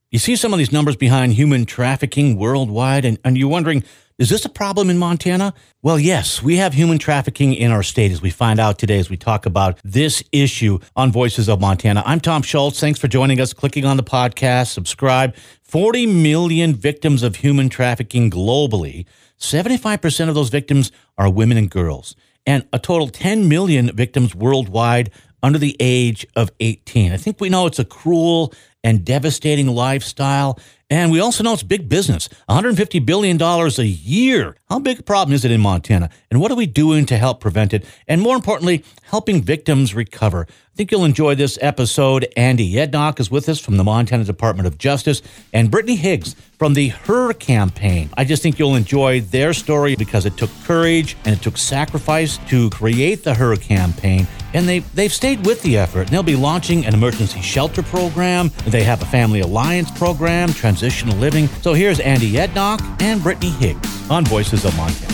You see some of these numbers behind human trafficking worldwide, and you're wondering, is this a problem in Montana? Well, yes, we have human trafficking in our state, as we find out today as we talk about this issue on Voices of Montana. I'm Tom Schultz. Thanks for joining us, clicking on the podcast, subscribe. 40 million victims of human trafficking globally. 75% of those victims are women and girls, and a total 10 million victims worldwide under the age of 18. I think we know it's a cruel and devastating lifestyle, and we also know it's big business, $150 billion a year. How big a problem is it in Montana, and what are we doing to help prevent it, and more importantly, helping victims recover? I think you'll enjoy this episode. Andy Yednock is with us from the Montana Department of Justice, and Brittany Higgs from the HER campaign. I just think you'll enjoy their story because it took courage and it took sacrifice to create the HER campaign, and they've stayed with the effort. And they'll be launching an emergency shelter program. They have a family alliance program, transitional living. So here's Andy Yednock and Brittany Higgs on Voices of Montana.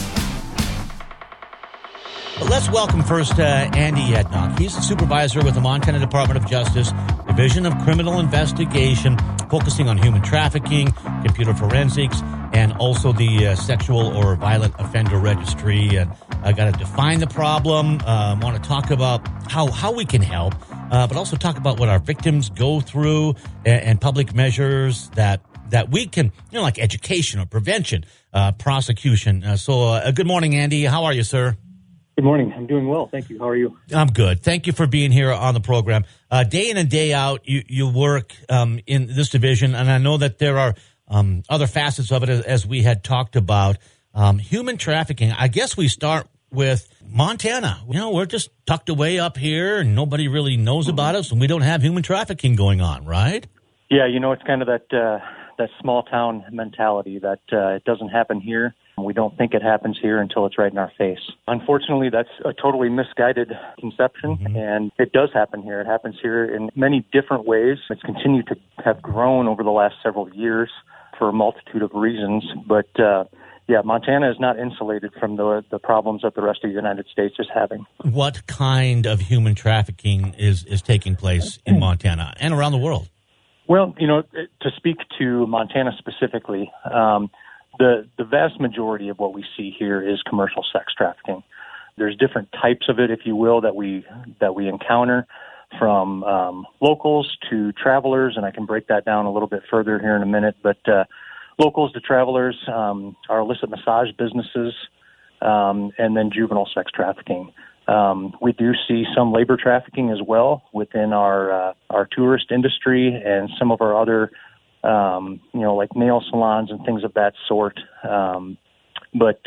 But let's welcome first Andy Yednock. He's the supervisor with the Montana Department of Justice, Division of Criminal Investigation, focusing on human trafficking, computer forensics, and also the sexual or violent offender registry. And I got to define the problem, want to talk about how we can help, but also talk about what our victims go through and public measures that we can, like education or prevention, prosecution. So good morning, Andy. How are you, sir? Good morning. I'm doing well. Thank you. How are you? I'm good. Thank you for being here on the program. Day in and day out, you work in this division, and I know that there are other facets of it as we had talked about. Human trafficking, I guess we start with Montana. We're just tucked away up here, and nobody really knows about us, and we don't have human trafficking going on, right? Yeah, it's kind of that small town mentality that it doesn't happen here. We don't think it happens here until it's right in our face. Unfortunately, that's a totally misguided conception, and it does happen here. It happens here in many different ways. It's continued to have grown over the last several years for a multitude of reasons, but Montana is not insulated from the problems that the rest of the United States is having. What kind of human trafficking is taking place in Montana and around the world? Well, to speak to Montana specifically, the vast majority of what we see here is commercial sex trafficking. There's different types of it, if you will, that we encounter, from locals to travelers, and I can break that down a little bit further here in a minute. But locals to travelers are illicit massage businesses, and then juvenile sex trafficking. We do see some labor trafficking as well within our tourist industry and some of our other, like nail salons and things of that sort. But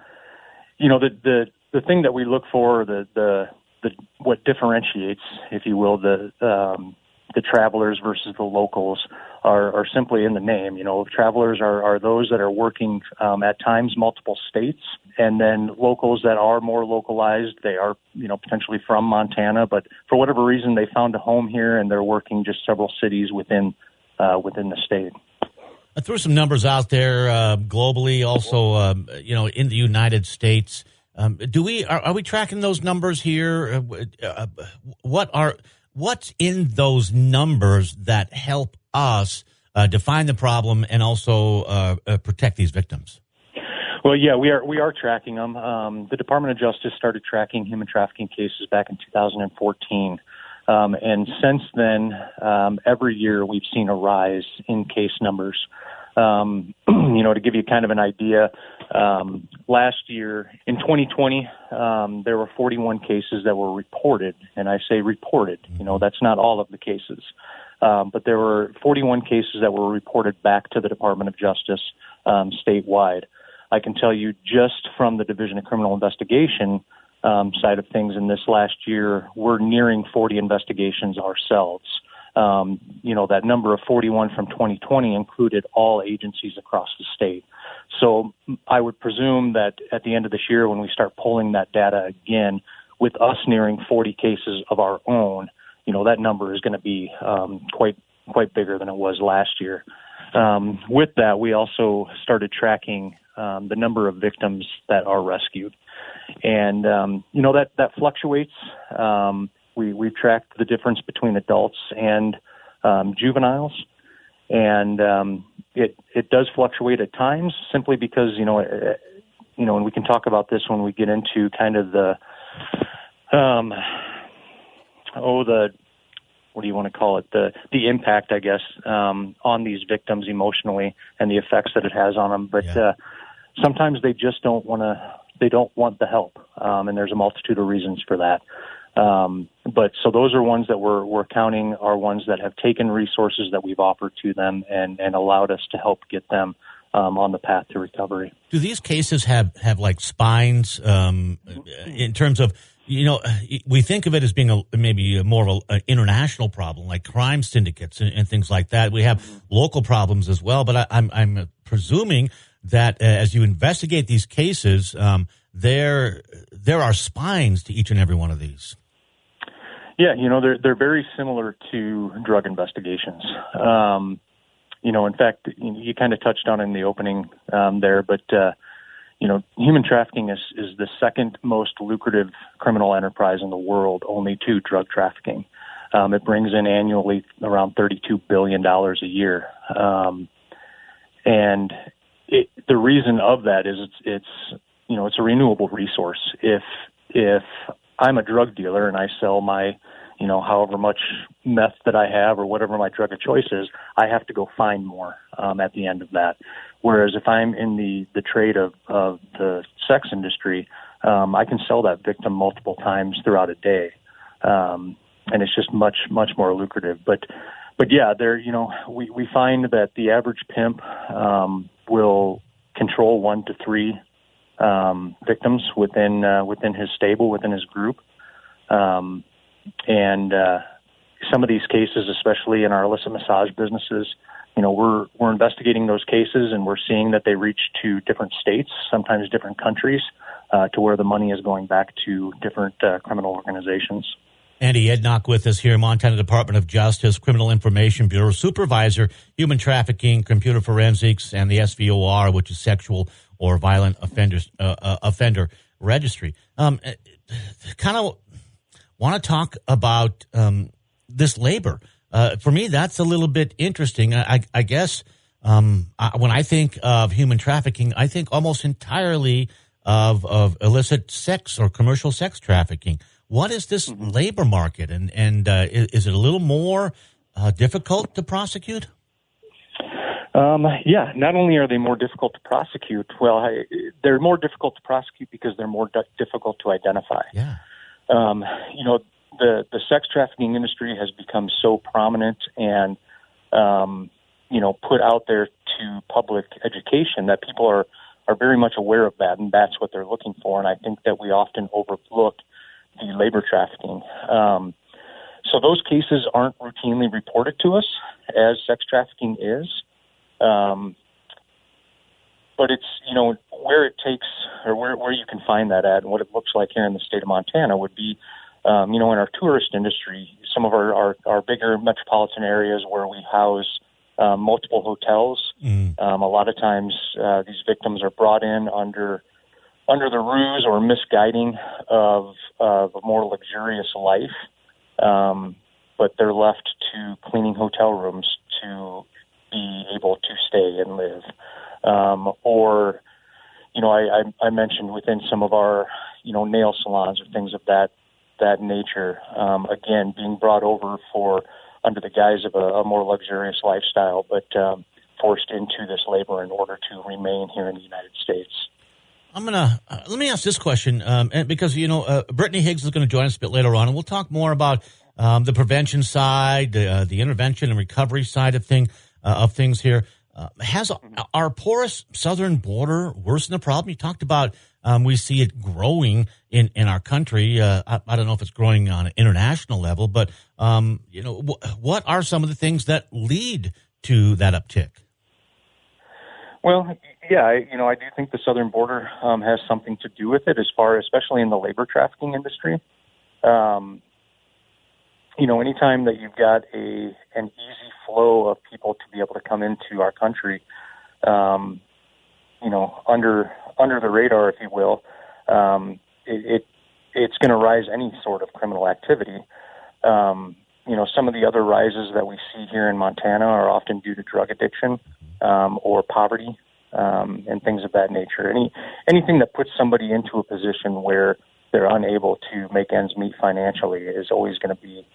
the thing that we look for, the what differentiates, if you will, the travelers versus the locals are simply in the name. Travelers are those that are working at times multiple states, and then locals that are more localized. They are, potentially from Montana, but for whatever reason they found a home here and they're working just several cities within the state. I threw some numbers out there globally, also, in the United States. Are we tracking those numbers here? What's in those numbers that help us define the problem and also protect these victims? Well, yeah, we are tracking them. The Department of Justice started tracking human trafficking cases back in 2014. And since then, every year we've seen a rise in case numbers. To give you kind of an idea, last year in 2020, there were 41 cases that were reported, and I say reported. That's not all of the cases, but there were 41 cases that were reported back to the Department of Justice statewide. I can tell you just from the Division of Criminal Investigation side of things in this last year, we're nearing 40 investigations ourselves. That number of 41 from 2020 included all agencies across the state. So I would presume that at the end of this year, when we start pulling that data again, with us nearing 40 cases of our own, that number is going to be quite bigger than it was last year. With that, we also started tracking the number of victims that are rescued. And, that fluctuates. We've tracked the difference between adults and juveniles. and it does fluctuate at times, simply because and we can talk about this when we get into kind of the what do you want to call it, the impact, I guess, on these victims emotionally and the effects that it has on them. But sometimes they just don't want the help, and there's a multitude of reasons for that. But so those are ones that we're counting are ones that have taken resources that we've offered to them and allowed us to help get them on the path to recovery. Do these cases have like spines in terms of, we think of it as being maybe more of an international problem, like crime syndicates and things like that. We have local problems as well, but I'm presuming that as you investigate these cases, there are spines to each and every one of these. Yeah, they're very similar to drug investigations. In fact, you kind of touched on it in the opening there, but human trafficking is the second most lucrative criminal enterprise in the world, only to drug trafficking. It brings in annually around $32 billion a year. And the reason of that is it's a renewable resource. If I'm a drug dealer and I sell my, however much meth that I have or whatever my drug of choice is, I have to go find more at the end of that. Whereas if I'm in the trade of the sex industry, I can sell that victim multiple times throughout a day. And it's just much, much more lucrative. But yeah, we find that the average pimp will control 1 to 3 victims within his stable, within his group. And some of these cases, especially in our illicit massage businesses, we're investigating those cases, and we're seeing that they reach to different states, sometimes different countries, to where the money is going back to different criminal organizations. Andy Ednock with us here, Montana Department of Justice, Criminal Information Bureau Supervisor, Human Trafficking, Computer Forensics, and the SVOR, which is Sexual or Violent Offender Registry. Kind of want to talk about this labor. For me, that's a little bit interesting. I guess when I think of human trafficking, I think almost entirely of illicit sex or commercial sex trafficking. What is this labor market, and is it a little more difficult to prosecute? Yeah, not only are they more difficult to prosecute, they're more difficult to prosecute because they're more difficult to identify. Yeah. The sex trafficking industry has become so prominent and, put out there to public education that people are very much aware of that, and that's what they're looking for. And I think that we often overlook the labor trafficking. So those cases aren't routinely reported to us as sex trafficking is. But it's, where it takes or where you can find that at and what it looks like here in the state of Montana would be, in our tourist industry, some of our bigger metropolitan areas where we house multiple hotels. A lot of times these victims are brought in under the ruse or misguiding of a more luxurious life, but they're left to cleaning hotel rooms to be able to stay and live. I mentioned within some of our, nail salons or things of that nature, again, being brought over under the guise of a more luxurious lifestyle, but forced into this labor in order to remain here in the United States. Let me ask this question, because, Brittany Higgs is going to join us a bit later on, and we'll talk more about the prevention side, the intervention and recovery side of things here. Has our porous southern border worsened the problem? You talked about we see it growing in our country. I don't know if it's growing on an international level, but what are some of the things that lead to that uptick? Well, yeah, I do think the southern border has something to do with it, especially in the labor trafficking industry. Anytime that you've got an easy flow of people to be able to come into our country, under the radar, if you will, it's going to rise any sort of criminal activity. some of the other rises that we see here in Montana are often due to drug addiction or poverty and things of that nature. Anything that puts somebody into a position where they're unable to make ends meet financially is always going to be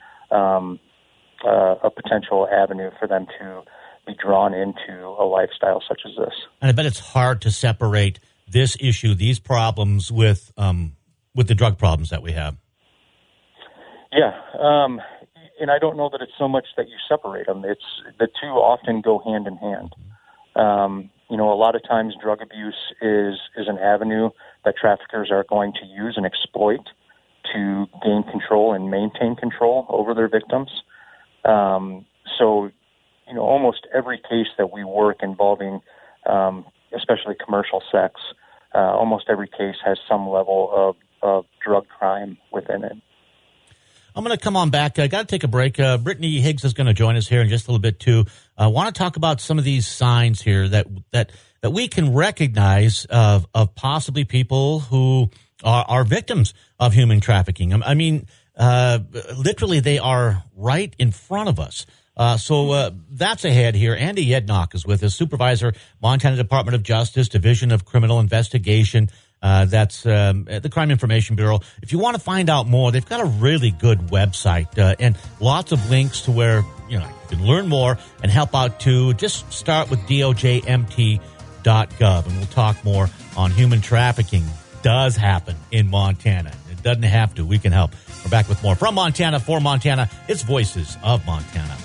a potential avenue for them to be drawn into a lifestyle such as this. And I bet it's hard to separate this issue, these problems, with the drug problems that we have. Yeah, and I don't know that it's so much that you separate them. It's the two often go hand in hand. A lot of times drug abuse is an avenue that traffickers are going to use and exploit to gain control and maintain control over their victims. So, almost every case that we work involving, especially commercial sex, almost every case has some level of drug crime within it. I'm going to come on back. I got to take a break. Brittany Higgs is going to join us here in just a little bit too. I want to talk about some of these signs here that we can recognize of possibly people who are victims of human trafficking. I mean, literally, they are right in front of us. So that's ahead here. Andy Yednock is with us, Supervisor, Montana Department of Justice, Division of Criminal Investigation. That's the Crime Information Bureau. If you want to find out more, they've got a really good website and lots of links to where you can learn more and help out too. Just start with DOJMT.gov, and we'll talk more on human trafficking. Does happen in Montana. It doesn't have to. We can help. We're back with more from Montana for Montana. It's Voices of Montana.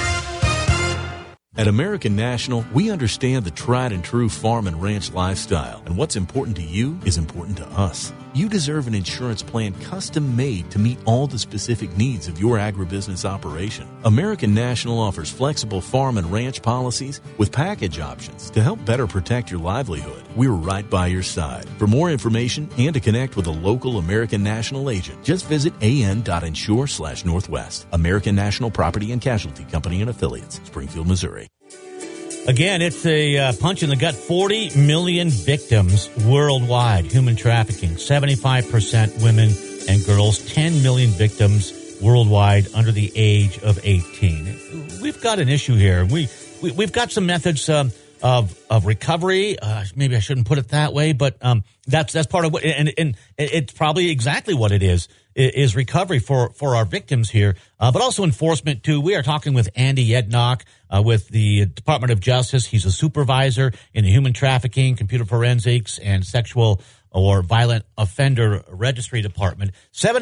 At American National, we understand the tried and true farm and ranch lifestyle, and what's important to you is important to us. You deserve an insurance plan custom made to meet all the specific needs of your agribusiness operation. American National offers flexible farm and ranch policies with package options to help better protect your livelihood. We're right by your side. For more information and to connect with a local American National agent, just visit an.insure/Northwest. American National Property and Casualty Company and Affiliates, Springfield, Missouri. Again, it's a punch in the gut. 40 million victims worldwide, human trafficking, 75% women and girls, 10 million victims worldwide under the age of 18. We've got an issue here. We've got some methods of recovery. Maybe I shouldn't put it that way, but that's part of what, and it's probably exactly what it is recovery for our victims here, but also enforcement too. We are talking with Andy Yednock with the Department of Justice. He's a supervisor in the Human Trafficking, Computer Forensics, and Sexual or Violent Offender Registry Department.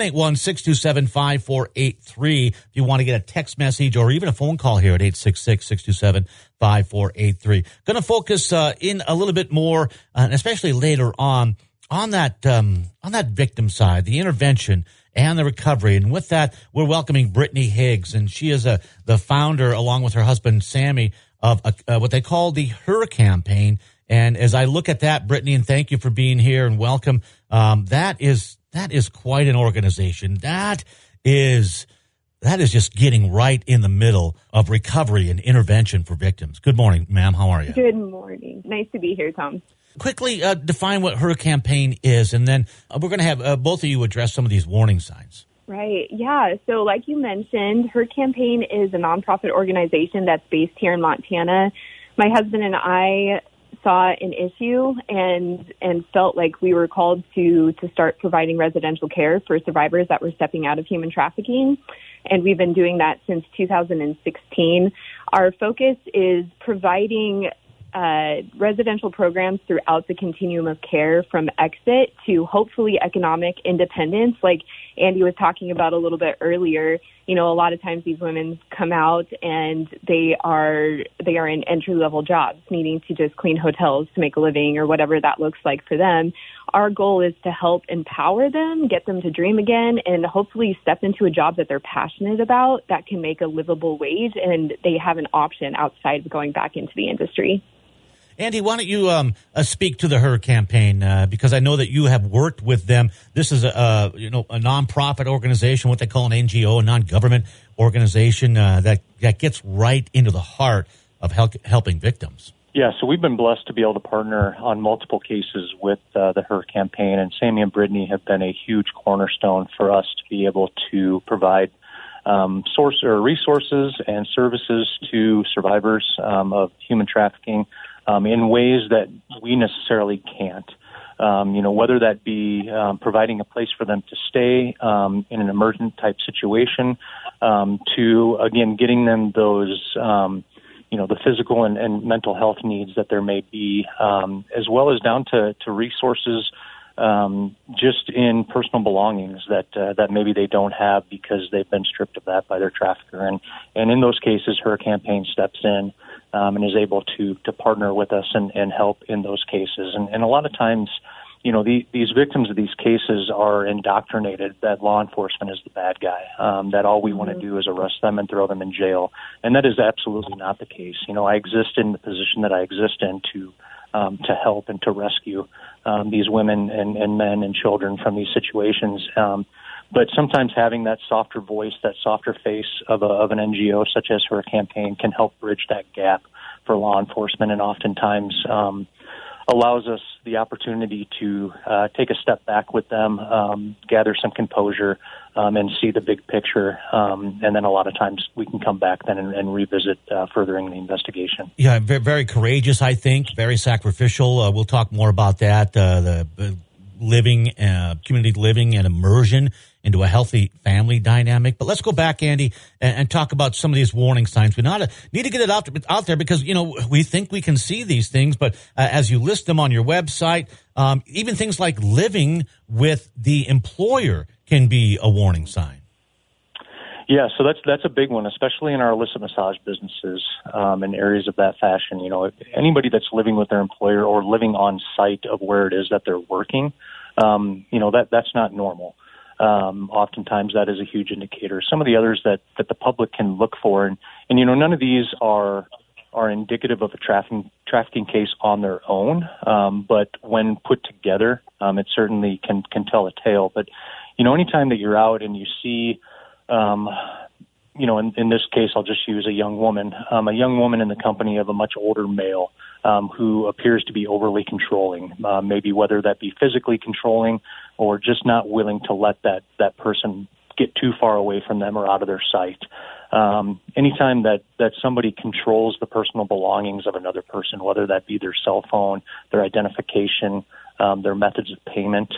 781-627-5483 if you want to get a text message or even a phone call here at 866-627-5483. Going to focus in a little bit more, and especially later on that victim side, the intervention and the recovery. And with that, we're welcoming Brittany Higgs, and she is the founder, along with her husband Sammy, of what they call the HER campaign. And as I look at that, Brittany, and thank you for being here and welcome. That is quite an organization. That is just getting right in the middle of recovery and intervention for victims. Good morning, ma'am. How are you? Good morning. Nice to be here, Tom. Quickly define what HER campaign is, and then we're going to have both of you address some of these warning signs. Right. Yeah. So like you mentioned, HER campaign is a nonprofit organization that's based here in Montana. My husband and I saw an issue and felt like we were called to start providing residential care for survivors that were stepping out of human trafficking. And we've been doing that since 2016. Our focus is providing residential programs throughout the continuum of care, from exit to hopefully economic independence. Like Andy was talking about a little bit earlier, a lot of times these women come out and they are in entry-level jobs, needing to just clean hotels to make a living or whatever that looks like for them. Our goal is to help empower them, get them to dream again, and hopefully step into a job that they're passionate about that can make a livable wage, and they have an option outside of going back into the industry. Andy, why don't you speak to the HER campaign, because I know that you have worked with them. This is a nonprofit organization, what they call an NGO, a non-government organization that gets right into the heart of helping victims. Yeah, so we've been blessed to be able to partner on multiple cases with the HER campaign, and Sammy and Brittany have been a huge cornerstone for us to be able to provide source or resources and services to survivors of human trafficking in ways that we necessarily can't. Whether that be providing a place for them to stay in an emergent type situation, to, again, getting them those, the physical and mental health needs that there may be, as well as down to resources just in personal belongings that maybe they don't have because they've been stripped of that by their trafficker. And in those cases, her campaign steps in and is able to partner with us and help in those cases. And a lot of times, these victims of these cases are indoctrinated that law enforcement is the bad guy, that all we want to do is arrest them and throw them in jail. And that is absolutely not the case. I exist in the position that I exist in to help and to rescue these women and men and children from these situations. But sometimes having that softer voice, that softer face of an NGO such as her campaign can help bridge that gap for law enforcement, and oftentimes allows us the opportunity to take a step back with them, gather some composure, and see the big picture. And then a lot of times we can come back then and revisit furthering the investigation. Yeah, very, very courageous, I think, very sacrificial. We'll talk more about that, the living, community living and immersion into a healthy family dynamic. But let's go back, Andy, and talk about some of these warning signs. We need to get it out there because, we think we can see these things, but as you list them on your website, even things like living with the employer can be a warning sign. Yeah, so that's a big one, especially in our illicit massage businesses and areas of that fashion. Anybody that's living with their employer or living on site of where it is that they're working, that's not normal. Oftentimes that is a huge indicator. Some of the others that the public can look for, and none of these are indicative of a trafficking case on their own, but when put together, it certainly can tell a tale. But anytime that you're out and you see, in this case, I'll just use a young woman in the company of a much older male who appears to be overly controlling, maybe whether that be physically controlling or just not willing to let that person get too far away from them or out of their sight. Anytime that somebody controls the personal belongings of another person, whether that be their cell phone, their identification, their methods of payment,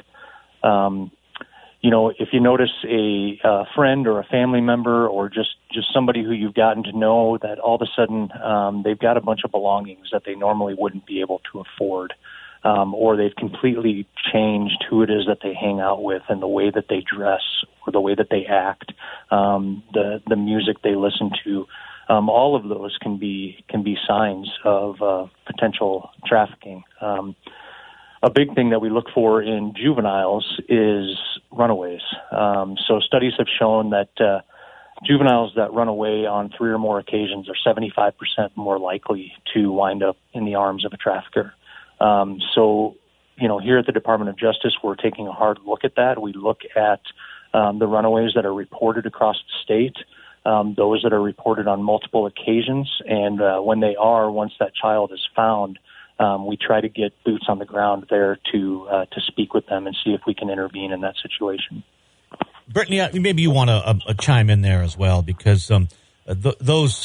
if you notice a friend or a family member or just somebody who you've gotten to know that all of a sudden they've got a bunch of belongings that they normally wouldn't be able to afford, or they've completely changed who it is that they hang out with and the way that they dress or the way that they act, the music they listen to, all of those can be signs of potential trafficking. A big thing that we look for in juveniles is runaways. So studies have shown that juveniles that run away on 3 or more occasions are 75% more likely to wind up in the arms of a trafficker. So here at the Department of Justice, we're taking a hard look at that. We look at the runaways that are reported across the state, those that are reported on multiple occasions, and once that child is found, we try to get boots on the ground there to speak with them and see if we can intervene in that situation. Brittany, maybe you want to chime in there as well, because I don't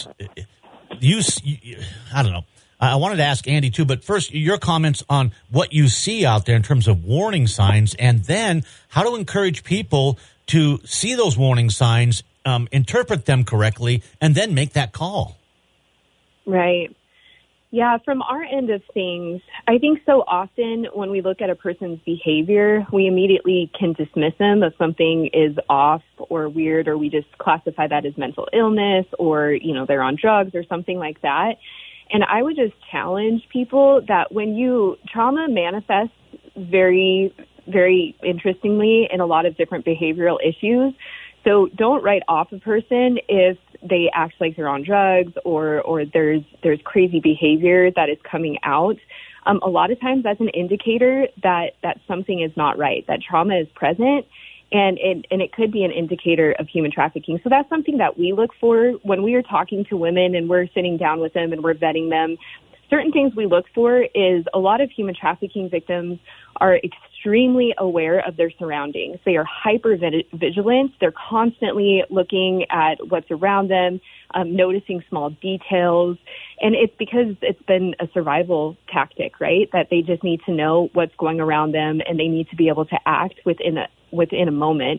know. I wanted to ask Andy too, but first your comments on what you see out there in terms of warning signs, and then how to encourage people to see those warning signs, interpret them correctly, and then make that call. Right. Yeah, from our end of things, I think so often when we look at a person's behavior, we immediately can dismiss them if something is off or weird, or we just classify that as mental illness, or, they're on drugs or something like that. And I would just challenge people that trauma manifests very, very interestingly in a lot of different behavioral issues. So don't write off a person if they act like they're on drugs or there's crazy behavior that is coming out. A lot of times that's an indicator that something is not right, that trauma is present, and it could be an indicator of human trafficking. So that's something that we look for when we are talking to women and we're sitting down with them and we're vetting them. certain things we look for is a lot of human trafficking victims are extremely aware of their surroundings. They are hyper vigilant. They're constantly looking at what's around them, noticing small details. And it's because it's been a survival tactic, right? That they just need to know what's going around them, and they need to be able to act within a moment.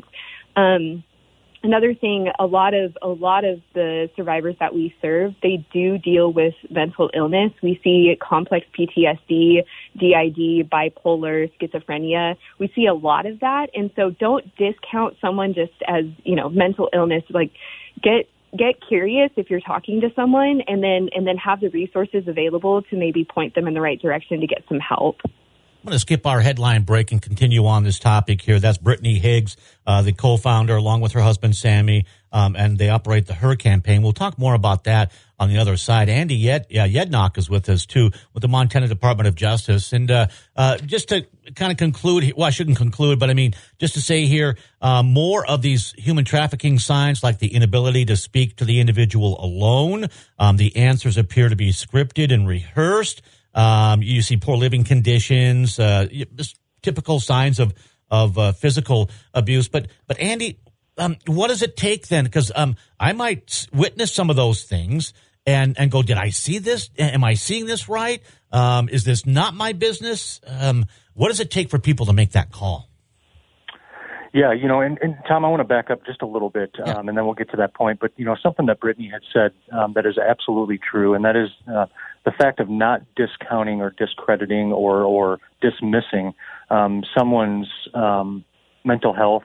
Another thing, a lot of the survivors that we serve, they do deal with mental illness. We see complex PTSD, DID, bipolar, schizophrenia. We see a lot of that. And so don't discount someone just as, mental illness. Like, get curious if you're talking to someone, and then have the resources available to maybe point them in the right direction to get some help. I'm going to skip our headline break and continue on this topic here. That's Brittany Higgs, the co-founder, along with her husband, Sammy, and they operate the HER campaign. We'll talk more about that on the other side. Andy Yednock is with us, too, with the Montana Department of Justice. And just to kind of conclude, well, I shouldn't conclude, but I mean, just to say here, more of these human trafficking signs, like the inability to speak to the individual alone. The answers appear to be scripted and rehearsed. You see poor living conditions, just typical signs of physical abuse. But Andy, what does it take then? Because I might witness some of those things and go, did I see this? Am I seeing this right? Is this not my business? What does it take for people to make that call? Yeah, and Tom, I want to back up just a little bit, and then we'll get to that point. But, something that Brittany had said that is absolutely true, and that is the fact of not discounting or discrediting or dismissing someone's mental health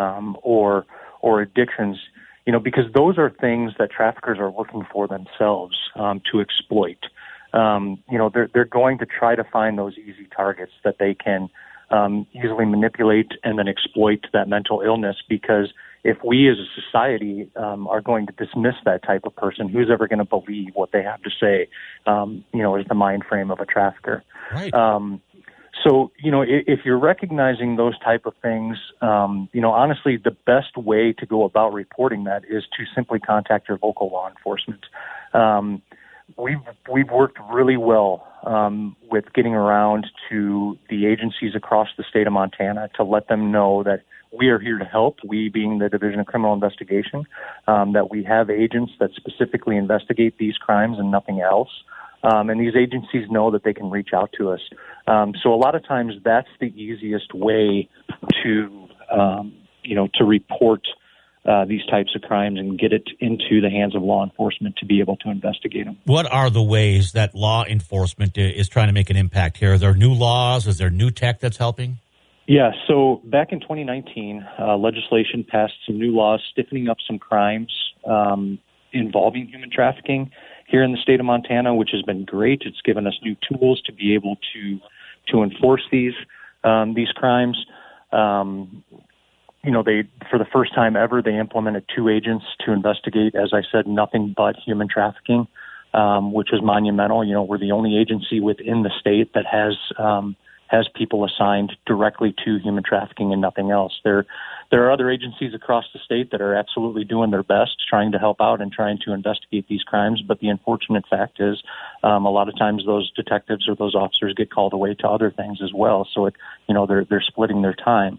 or addictions, because those are things that traffickers are looking for themselves to exploit. They're going to try to find those easy targets that they can easily manipulate and then exploit that mental illness, because if we as a society are going to dismiss that type of person, who's ever going to believe what they have to say, is the mind frame of a trafficker. Right. So, if you're recognizing those type of things, honestly, the best way to go about reporting that is to simply contact your local law enforcement. We've worked really well with getting around to the agencies across the state of Montana to let them know that we are here to help, we being the Division of Criminal Investigation, that we have agents that specifically investigate these crimes and nothing else. And these agencies know that they can reach out to us. So a lot of times that's the easiest way to report these types of crimes and get it into the hands of law enforcement to be able to investigate them. What are the ways that law enforcement is trying to make an impact here? Are there new laws? Is there new tech that's helping? Yeah, so back in 2019, legislation passed some new laws stiffening up some crimes involving human trafficking here in the state of Montana, which has been great. It's given us new tools to be able to enforce these crimes. They, for the first time ever, they implemented 2 agents to investigate, as I said, nothing but human trafficking, which is monumental. We're the only agency within the state that has people assigned directly to human trafficking and nothing else. There are other agencies across the state that are absolutely doing their best, trying to help out and trying to investigate these crimes. But the unfortunate fact is, a lot of times those detectives or those officers get called away to other things as well. So they're splitting their time.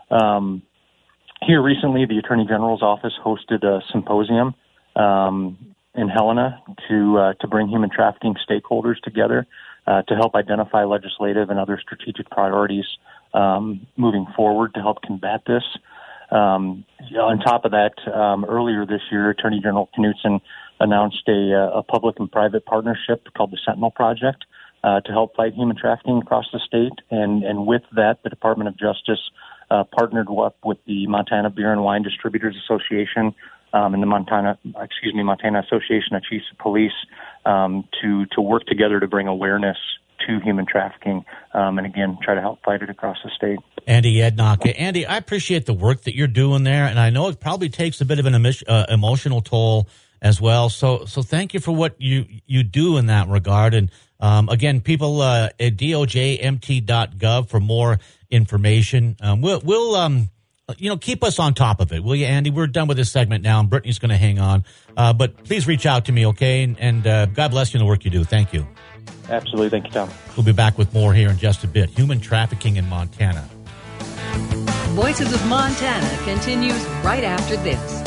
Here recently, the Attorney General's office hosted a symposium in Helena to bring human trafficking stakeholders together to help identify legislative and other strategic priorities moving forward to help combat this. On top of that, earlier this year, Attorney General Knudsen announced a public and private partnership called the Sentinel Project to help fight human trafficking across the state. And with that, the Department of Justice partnered up with the Montana Beer and Wine Distributors Association and the Montana Association of Chiefs of Police to work together to bring awareness to human trafficking and, again, try to help fight it across the state. Andy Yednock. Andy, I appreciate the work that you're doing there, and I know it probably takes a bit of an emotional toll as well. So thank you for what you do in that regard. And, again, people at dojmt.gov for more information. We'll keep us on top of it, will you, Andy? We're done with this segment now, and Brittany's going to hang on. But please reach out to me, okay? And God bless you in the work you do. Thank you. Absolutely. Thank you, Tom. We'll be back with more here in just a bit. Human trafficking in Montana. Voices of Montana continues right after this.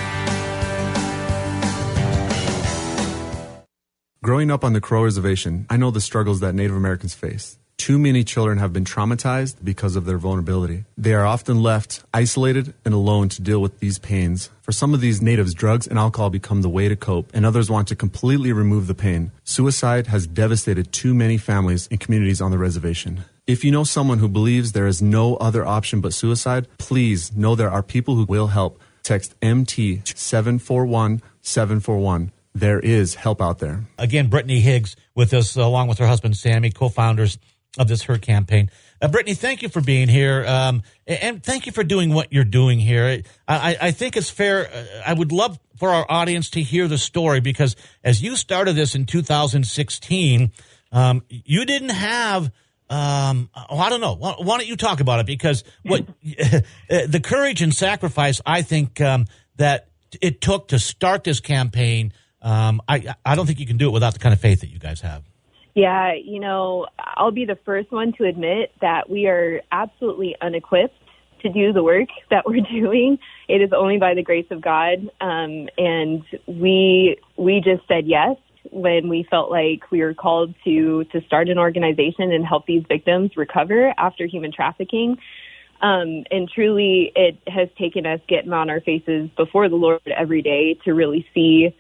Growing up on the Crow Reservation, I know the struggles that Native Americans face. Too many children have been traumatized because of their vulnerability. They are often left isolated and alone to deal with these pains. For some of these natives, drugs and alcohol become the way to cope, and others want to completely remove the pain. Suicide has devastated too many families and communities on the reservation. If you know someone who believes there is no other option but suicide, please know there are people who will help. Text MT 741-741. There is help out there. Again, Brittany Higgs with us, along with her husband, Sammy, co-founders of this HER campaign. Brittany, thank you for being here, and thank you for doing what you're doing here. I think it's fair. I would love for our audience to hear the story, because as you started this in 2016, you didn't have I don't know. Why don't you talk about it? Because what the courage and sacrifice, I think, that it took to start this campaign, I don't think you can do it without the kind of faith that you guys have. Yeah, I'll be the first one to admit that we are absolutely unequipped to do the work that we're doing. It is only by the grace of God, and we just said yes when we felt like we were called to start an organization and help these victims recover after human trafficking. And truly, it has taken us getting on our faces before the Lord every day to really see,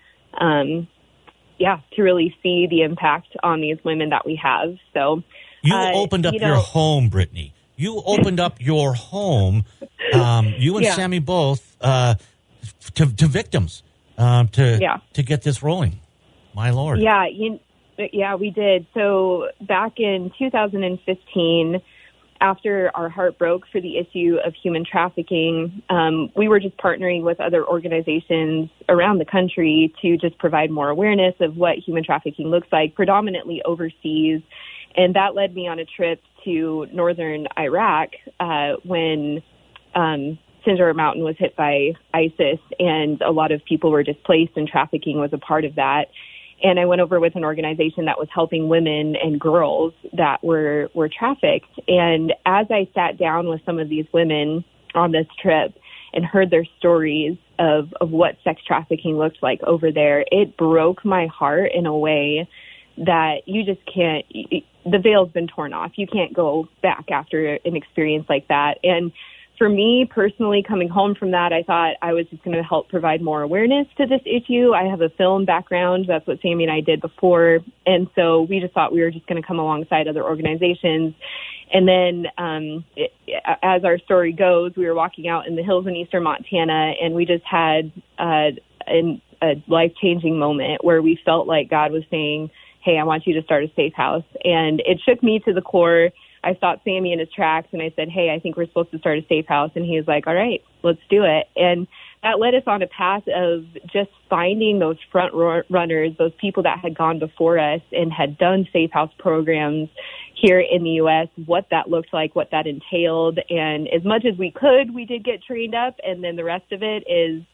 the impact on these women that we have. So you opened up your home, Brittany. You opened up your home, you and Sammy both, to victims, to get this rolling. My Lord. Yeah, we did. So back in 2015, after our heart broke for the issue of human trafficking, we were just partnering with other organizations around the country to just provide more awareness of what human trafficking looks like, predominantly overseas. And that led me on a trip to northern Iraq when Sinjar Mountain was hit by ISIS, and a lot of people were displaced, and trafficking was a part of that. And I went over with an organization that was helping women and girls that were trafficked. And as I sat down with some of these women on this trip and heard their stories of what sex trafficking looked like over there, it broke my heart in a way that you just can't, the veil's been torn off. You can't go back after an experience like that. And for me personally, coming home from that, I thought I was just going to help provide more awareness to this issue. I have a film background. That's what Sammy and I did before. And so we just thought we were just going to come alongside other organizations. And then as our story goes, we were walking out in the hills in eastern Montana, and we just had a life-changing moment where we felt like God was saying, hey, I want you to start a safe house. And it shook me to the core. I stopped Sammy in his tracks and I said, hey, I think we're supposed to start a safe house. And he was like, all right, let's do it. And that led us on a path of just finding those front runners, those people that had gone before us and had done safe house programs here in the U.S., what that looked like, what that entailed. And as much as we could, we did get trained up. And then the rest of it is,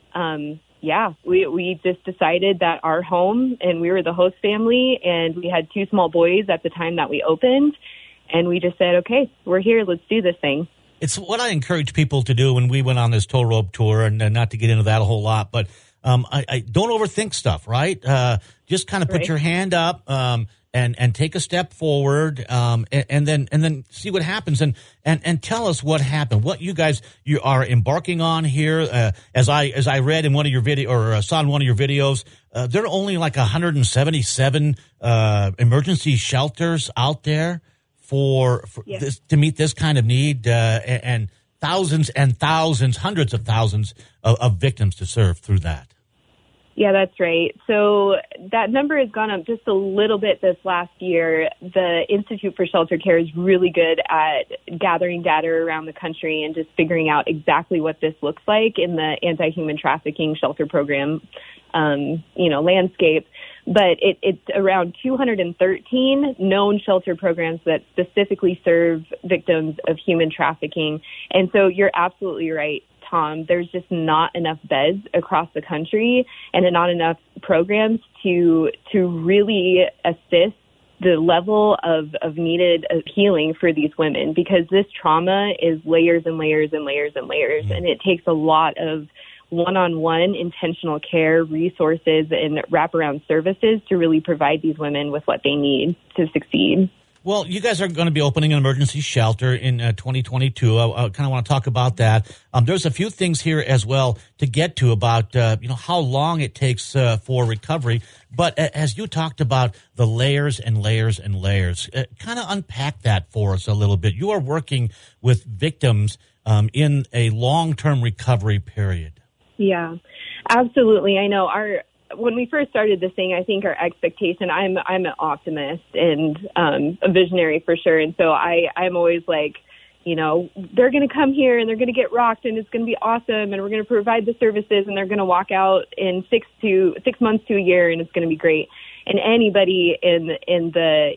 we just decided that our home, and we were the host family, and we had 2 small boys at the time that we opened. And we just said, okay, we're here. Let's do this thing. It's what I encourage people to do when we went on this tow rope tour, and not to get into that a whole lot, but I don't overthink stuff, right? Just kind of put your hand up and take a step forward, and then see what happens, and tell us what happened, what you are embarking on here. As I read in one of your saw in one of your videos, there are only like 177 emergency shelters out there for this, to meet this kind of need, and thousands and thousands, hundreds of thousands of victims to serve through that. Yeah, that's right. So that number has gone up just a little bit this last year. The Institute for Shelter Care is really good at gathering data around the country and just figuring out exactly what this looks like in the anti-human trafficking shelter program, landscape. But it's around 213 known shelter programs that specifically serve victims of human trafficking. And so you're absolutely right, Tom. There's just not enough beds across the country and not enough programs to really assist the level of needed healing for these women, because this trauma is layers and layers and layers and layers, and it takes a lot of one-on-one intentional care, resources, and wraparound services to really provide these women with what they need to succeed. Well, you guys are going to be opening an emergency shelter in 2022. I kind of want to talk about that. There's a few things here as well to get to about, how long it takes for recovery. But as you talked about the layers and layers and layers, kind of unpack that for us a little bit. You are working with victims in a long-term recovery period. Yeah, absolutely. I know when we first started this thing, I think our expectation, I'm an optimist and a visionary for sure. And so I'm always like, they're going to come here and they're going to get rocked and it's going to be awesome. And we're going to provide the services and they're going to walk out in 6 months to a year and it's going to be great. And anybody in the,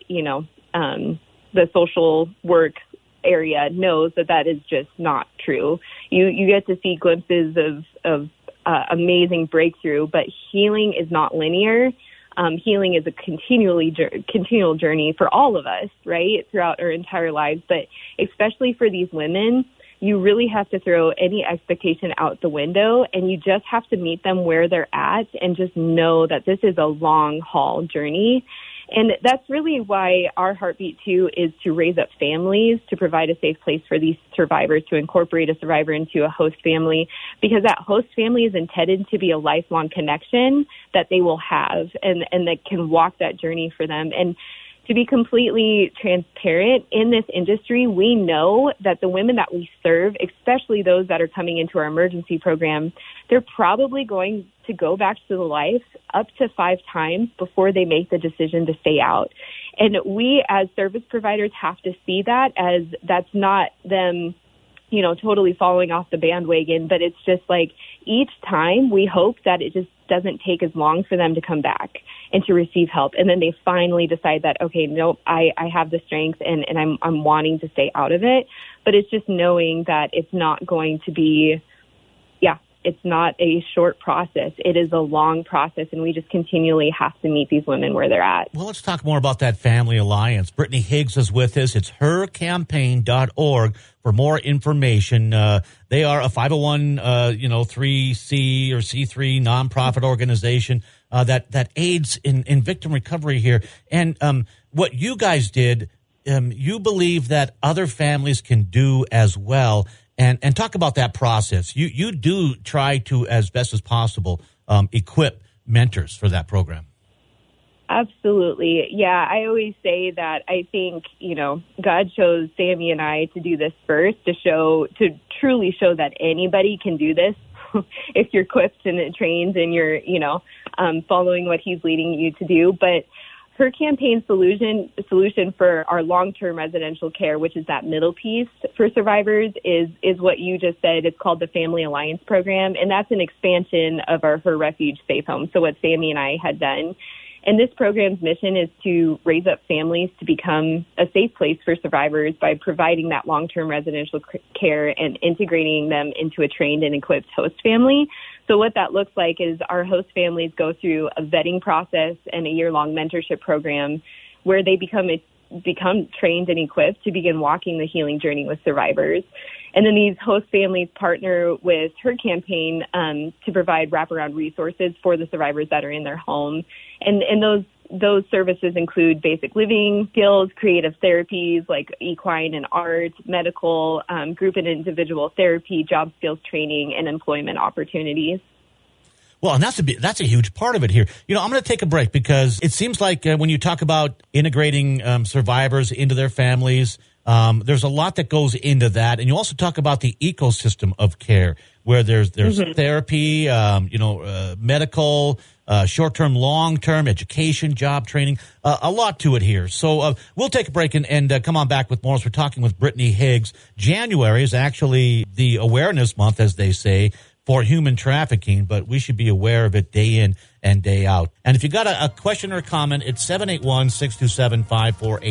the social work area knows that is just not true. You get to see glimpses of amazing breakthrough, but healing is not linear. Healing is a continual journey for all of us, right, throughout our entire lives. But especially for these women, you really have to throw any expectation out the window, and you just have to meet them where they're at and just know that this is a long haul journey. And that's really why our heartbeat, too, is to raise up families, to provide a safe place for these survivors, to incorporate a survivor into a host family, because that host family is intended to be a lifelong connection that they will have and that can walk that journey for them. And to be completely transparent, in this industry, we know that the women that we serve, especially those that are coming into our emergency program, they're probably going to go back to the life up to 5 times before they make the decision to stay out. And we as service providers have to see that as that's not them, totally falling off the bandwagon, but it's just like each time we hope that it just doesn't take as long for them to come back and to receive help. And then they finally decide that, okay, nope, I have the strength and I'm wanting to stay out of it. But it's just knowing that it's not going to be, it's not a short process. It is a long process, and we just continually have to meet these women where they're at. Well, let's talk more about that Family Alliance. Brittany Higgs is with us. It's hercampaign.org for more information. They are a 501, 3C or C3 nonprofit organization that aids in victim recovery here. And what you guys did, you believe that other families can do as well. And talk about that process. You do try to, as best as possible, equip mentors for that program. Absolutely. Yeah, I always say that I think, God chose Sammy and I to do this first to truly show that anybody can do this if you're equipped and trained and you're, following what he's leading you to do. But her campaign solution for our long-term residential care, which is that middle piece for survivors, is what you just said. It's called the Family Alliance Program, and that's an expansion of our Her Refuge Safe Home. So what Sammy and I had done. And this program's mission is to raise up families to become a safe place for survivors by providing that long-term residential care and integrating them into a trained and equipped host family. So what that looks like is our host families go through a vetting process and a year-long mentorship program where they become trained and equipped to begin walking the healing journey with survivors. And then these host families partner with Her Campaign to provide wraparound resources for the survivors that are in their home. And those services include basic living skills, creative therapies like equine and art, medical, group and individual therapy, job skills training, and employment opportunities. Well, and that's a huge part of it here. I'm going to take a break because it seems like when you talk about integrating survivors into their families, there's a lot that goes into that. And you also talk about the ecosystem of care where there's therapy, medical, short-term, long-term, education, job training, a lot to it here. So we'll take a break and come on back with more as we're talking with Brittany Higgs. January is actually the awareness month, as they say, for human trafficking, but we should be aware of it day in and day out. And if you got a question or a comment, it's 781-627-5483 or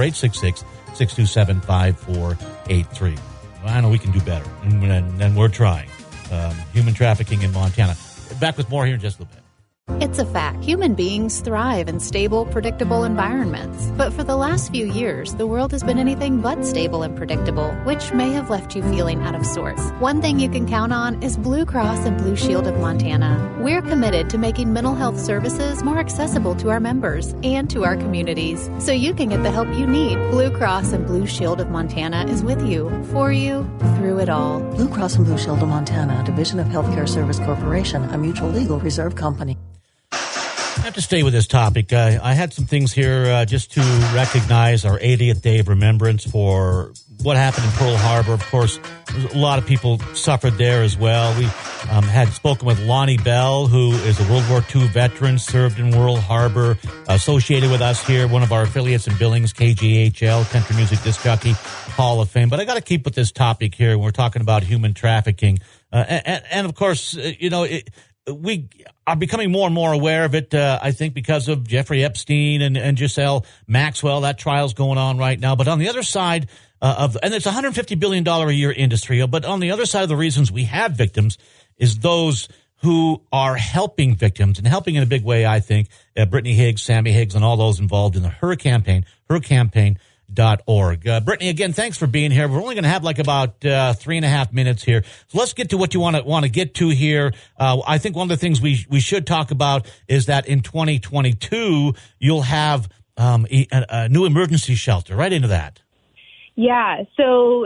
866-627-5483. Well, I know we can do better, and we're trying. Human trafficking in Montana. Back with more here in just a little bit. It's a fact. Human beings thrive in stable, predictable environments. But for the last few years, the world has been anything but stable and predictable, which may have left you feeling out of sorts. One thing you can count on is Blue Cross and Blue Shield of Montana. We're committed to making mental health services more accessible to our members and to our communities, so you can get the help you need. Blue Cross and Blue Shield of Montana is with you, for you, through it all. Blue Cross and Blue Shield of Montana, a division of Healthcare Service Corporation, a mutual legal reserve company. I have to stay with this topic. I had some things here just to recognize our 80th Day of Remembrance for what happened in Pearl Harbor. Of course, a lot of people suffered there as well. We had spoken with Lonnie Bell, who is a World War II veteran, served in Pearl Harbor, associated with us here, one of our affiliates in Billings, KGHL, Country Music Disc Jockey Hall of Fame. But I got to keep with this topic here. We're talking about human trafficking. And of course, we are becoming more and more aware of it, I think, because of Jeffrey Epstein and Ghislaine Maxwell. That trial's going on right now. But on the other side and it's a $150 billion a year industry, but on the other side of the reasons we have victims is those who are helping victims, and helping in a big way, I think, Brittany Higgs, Sammy Higgs, and all those involved in the Her Campaign, hercampaign.org. Brittany, again, thanks for being here. We're only going to have like about 3.5 minutes here. So let's get to what you want to get to here. I think one of the things we should talk about is that in 2022, you'll have a new emergency shelter. Right into that. Yeah. So,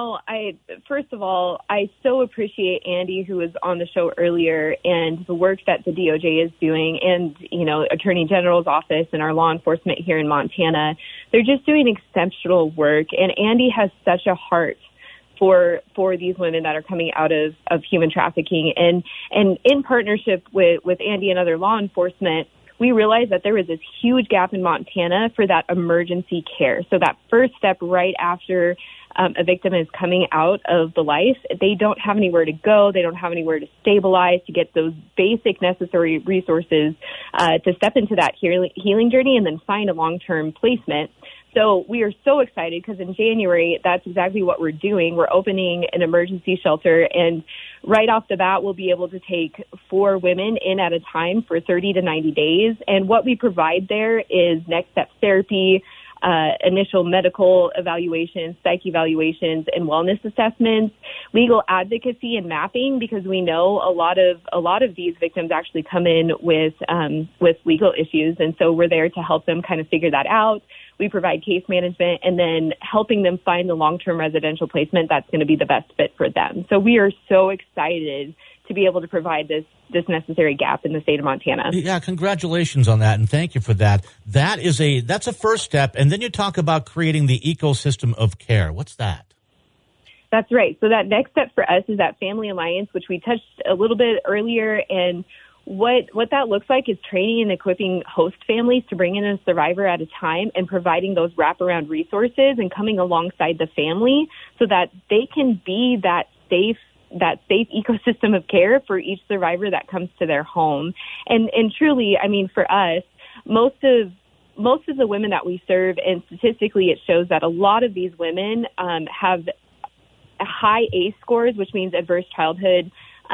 first of all, I so appreciate Andy, who was on the show earlier, and the work that the DOJ is doing, and, Attorney General's office and our law enforcement here in Montana. They're just doing exceptional work. And Andy has such a heart for these women that are coming out of human trafficking. And in partnership with Andy and other law enforcement, we realized that there was this huge gap in Montana for that emergency care. So that first step right after a victim is coming out of the life, they don't have anywhere to go. They don't have anywhere to stabilize, to get those basic necessary resources to step into that healing journey and then find a long-term placement. So we are so excited because in January, that's exactly what we're doing. We're opening an emergency shelter, and right off the bat, we'll be able to take 4 women in at a time for 30 to 90 days. And what we provide there is next step therapy, initial medical evaluations, psych evaluations, and wellness assessments, legal advocacy and mapping, because we know a lot of these victims actually come in with legal issues. And so we're there to help them kind of figure that out. We provide case management and then helping them find the long-term residential placement that's going to be the best fit for them. So we are so excited to be able to provide this necessary gap in the state of Montana. Yeah, congratulations on that, and thank you for that. That's a first step, and then you talk about creating the ecosystem of care. What's that? That's right. So that next step for us is that family alliance, which we touched a little bit earlier, and what that looks like is training and equipping host families to bring in a survivor at a time and providing those wraparound resources and coming alongside the family so that they can be that safe ecosystem of care for each survivor that comes to their home. And truly, I mean, for us, most of the women that we serve, and statistically it shows that a lot of these women have high ACE scores, which means adverse childhood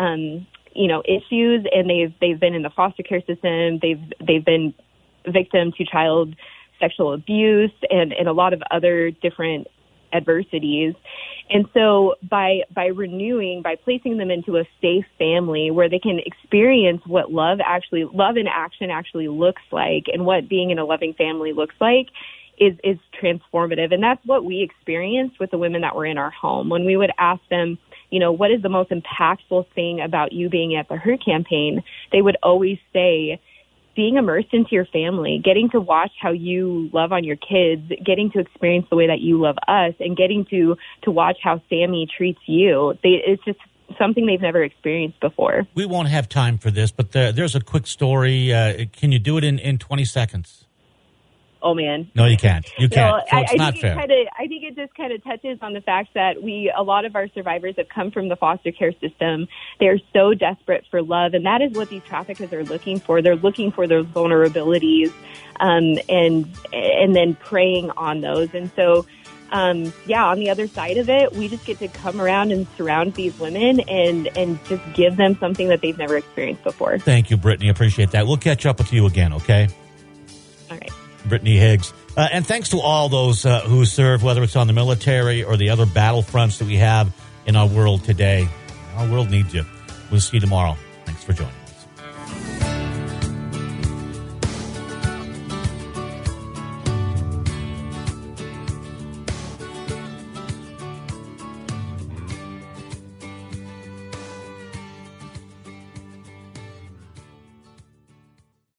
issues, and they've been in the foster care system, they've been victim to child sexual abuse and a lot of other different adversities. And so by placing them into a safe family where they can experience what love in action actually looks like, and what being in a loving family looks like, is transformative. And that's what we experienced with the women that were in our home. When we would ask them, what is the most impactful thing about you being at the Her Campaign, they would always say, being immersed into your family, getting to watch how you love on your kids, getting to experience the way that you love us, and getting to watch how Sammy treats you. It's just something they've never experienced before. We won't have time for this, but there's a quick story. Can you do it in 20 seconds? Oh, man. No, you can't. You can't. So it's not fair. I think it just kind of touches on the fact that a lot of our survivors have come from the foster care system. They're so desperate for love, and that is what these traffickers are looking for. They're looking for those vulnerabilities and then preying on those. And so on the other side of it, we just get to come around and surround these women and just give them something that they've never experienced before. Thank you, Brittany. Appreciate that. We'll catch up with you again, okay? All right. Brittany Higgs. And thanks to all those who serve, whether it's on the military or the other battlefronts that we have in our world today. Our world needs you. We'll see you tomorrow. Thanks for joining.